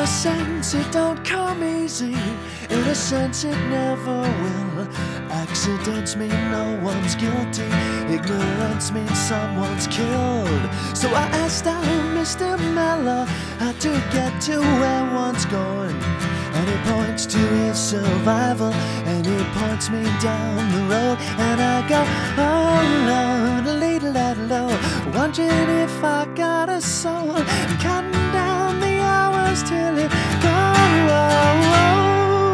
Innocence, it don't come easy. Innocence, it never will. Accidents mean no one's guilty. Ignorance means someone's killed. So I asked out Mr. Mellor how to get to where one's going. And he points to his survival, and he points me down the road. And I go, oh Lord, lead-a-la-la-lo, wondering if I got a soul, counting down the hours till it goes.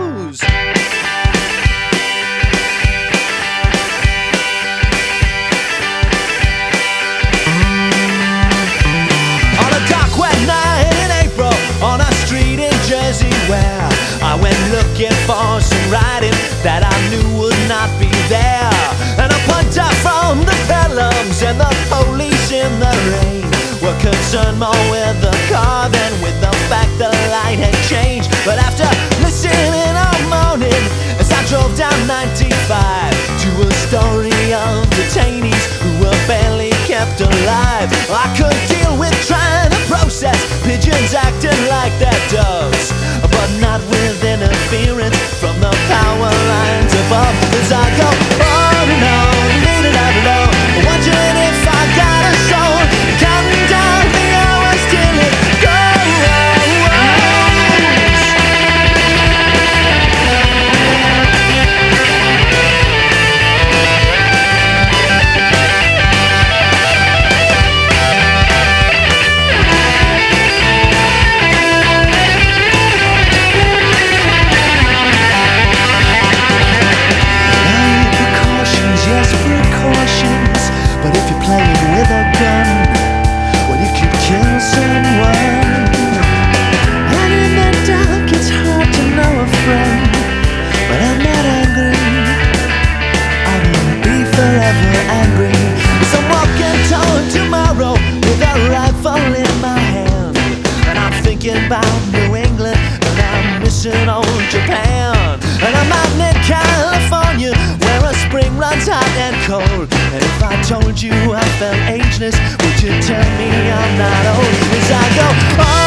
On a dark wet night in April, on a street in Jersey where I went looking for some writing that I knew would not be there. And a punter from the Pelhams and the police in the rain were concerned more with the car than with the fact the light had changed. But after listening all morning as I drove down 95 to a story of detainees who were barely kept alive, I could deal with trying to process pigeons acting like their doves, but not with interference from the power lines above. As I go on and on, lead-a-la-la-lo, wondering if I got a soul, counting down the hours till it goes. But if you're playing with a gun, well, you could kill someone. And in the dark it's hard to know a friend. But I'm not angry, I will be forever angry. As I'm walking toward tomorrow with a rifle in my hand, and I'm thinking about New England, and I'm missing old Japan. And I'm out in California where a spring runs hot and cold. And if I told you I felt ageless, would you tell me I'm not old? As I go